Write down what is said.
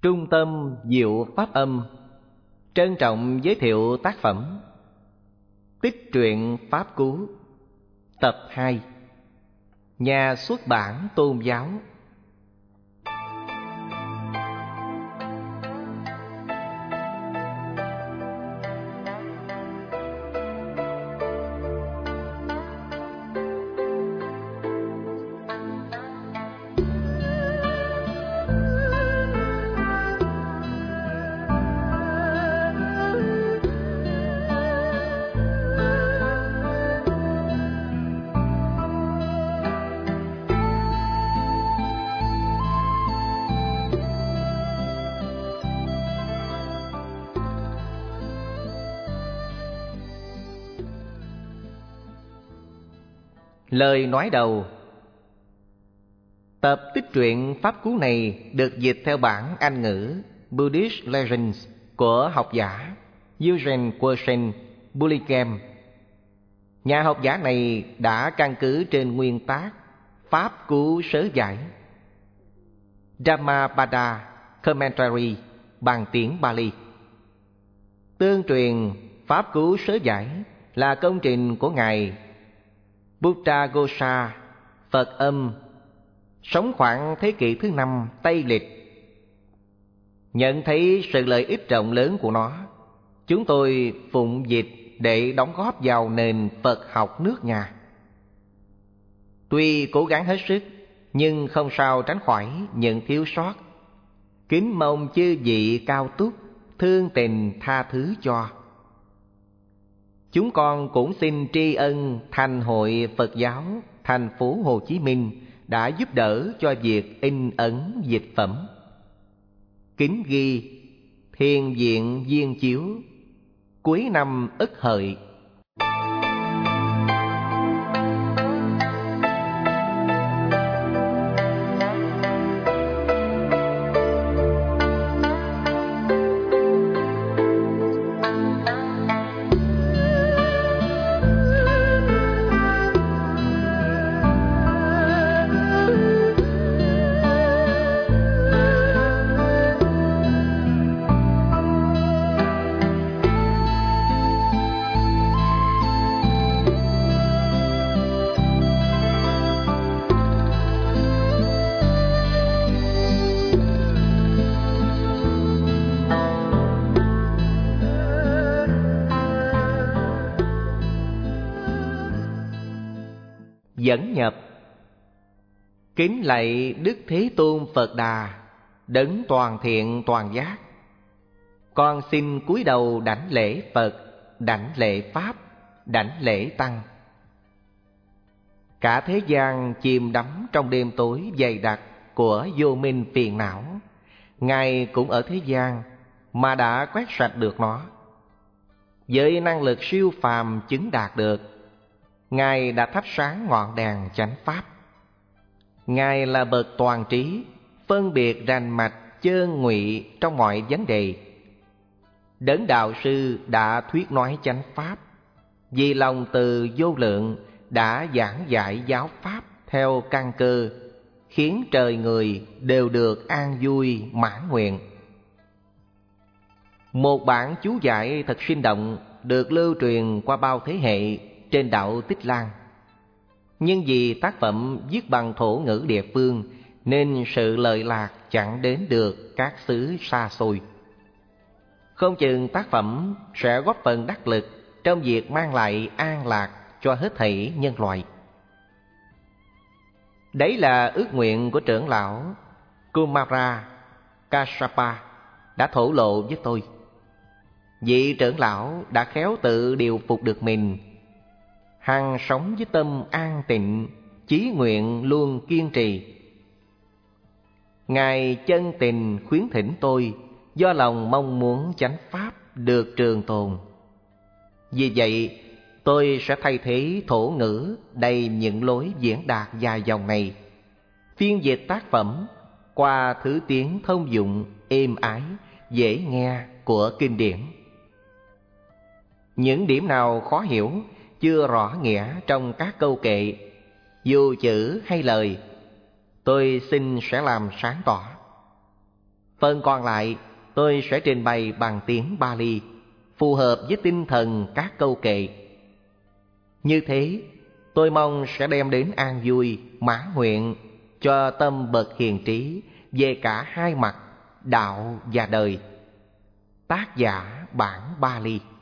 Trung tâm Diệu Pháp Âm trân trọng giới thiệu tác phẩm Tích truyện Pháp Cú, tập 2, nhà xuất bản Tôn Giáo. Lời nói đầu. Tập tích truyện Pháp Cú này được dịch theo bản Anh ngữ Buddhist Legends của học giả Eugene Querchen Bullingham. Nhà học giả này đã căn cứ trên nguyên tác Pháp Cú sớ giải Dhammapada Commentary bằng tiếng Bali. Tương truyền Pháp Cú sớ giải là công trình của Ngài Buddhaghosa, Phật Âm, sống khoảng thế kỷ thứ 5 Tây Lịch. Nhận thấy sự lợi ích rộng lớn của nó, chúng tôi phụng dịch để đóng góp vào nền Phật học nước nhà. Tuy cố gắng hết sức, nhưng không sao tránh khỏi những thiếu sót. Kính mong chư vị cao túc thương tình tha thứ cho. Chúng con cũng xin tri ân Thành hội Phật giáo thành phố Hồ Chí Minh đã giúp đỡ cho việc in ấn dịch phẩm. Kính ghi Thiền viện Viên Chiếu, cuối năm Ất Hợi. Dẫn nhập. Kính lạy Đức Thế Tôn Phật Đà, đấng toàn thiện toàn giác. Con xin cúi đầu đảnh lễ Phật, đảnh lễ Pháp, đảnh lễ Tăng. Cả thế gian chìm đắm trong đêm tối dày đặc của vô minh phiền não. Ngài cũng ở thế gian mà đã quét sạch được nó. Với năng lực siêu phàm chứng đạt được, Ngài đã thắp sáng ngọn đèn chánh pháp. Ngài là bậc toàn trí, phân biệt rành mạch chơn ngụy trong mọi vấn đề. Đấng đạo sư đã thuyết nói chánh pháp, vì lòng từ vô lượng đã giảng dạy giáo pháp theo căn cơ, khiến trời người đều được an vui mãn nguyện. Một bản chú giải thật sinh động được lưu truyền qua bao thế hệ trên đảo Tích Lan. Nhưng vì tác phẩm viết bằng thổ ngữ địa phương nên sự lợi lạc chẳng đến được các xứ xa xôi. Không chừng tác phẩm sẽ góp phần đắc lực trong việc mang lại an lạc cho hết thảy nhân loại. Đấy là ước nguyện của trưởng lão Kumara Kassapa đã thổ lộ với tôi. Vị trưởng lão đã khéo tự điều phục được mình, hằng sống với tâm an tịnh, chí nguyện luôn kiên trì. Ngài chân tình khuyến thỉnh tôi do lòng mong muốn chánh pháp được trường tồn. Vì vậy, tôi sẽ thay thế thổ ngữ đầy những lối diễn đạt dài dòng này, phiên dịch tác phẩm qua thứ tiếng thông dụng êm ái, dễ nghe của kinh điển. Những điểm nào khó hiểu, chưa rõ nghĩa trong các câu kệ, dù chữ hay lời, tôi xin sẽ làm sáng tỏ. Phần còn lại tôi sẽ trình bày bằng tiếng Pali, phù hợp với tinh thần các câu kệ. Như thế, tôi mong sẽ đem đến an vui, mãn nguyện cho tâm bậc hiền trí về cả hai mặt đạo và đời. Tác giả bản Pali.